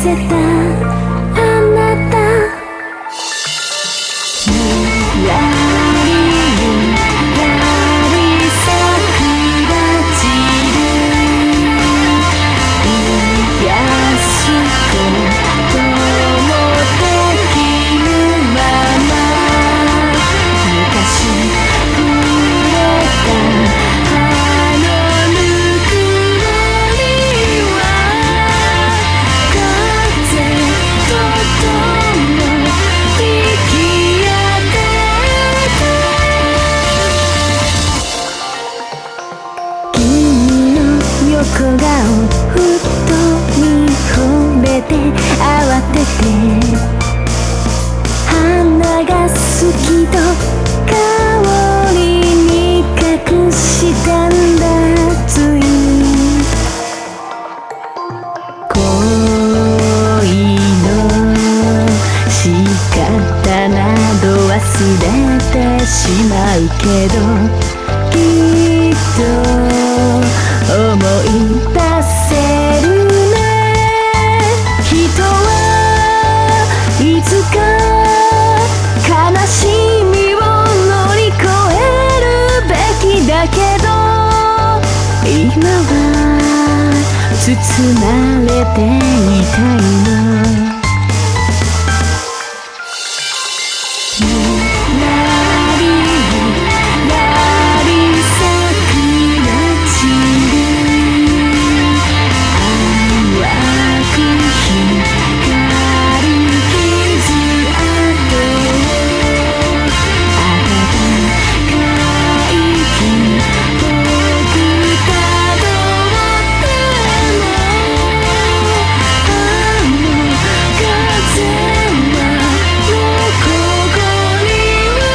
せたあなた。ゆらりゆらり桜散る癒すこともできぬまま、昔触れたあのぬくもりは風と共に息当てて、君の横顔ふっと見惚れて慌てて、花が好きと香りに隠したんだつい。恋の仕方など忘れてしまうけど、きっと思い出せるね。人はいつか悲しみを乗り越えるべきだけど、今は包まれていたいの。ゆらりゆらり桜散る淡く光る傷跡を、温かい気僕たどっても、あの風はもうここには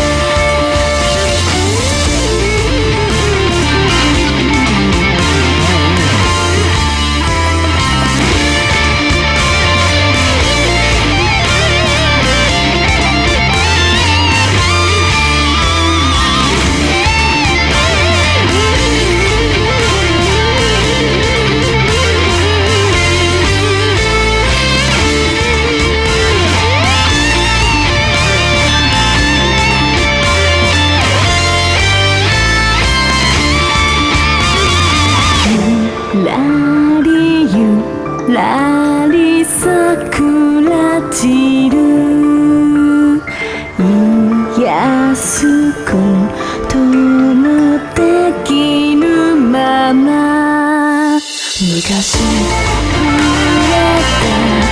ゆらりゆらり桜散る癒すこともできぬまま、昔触れた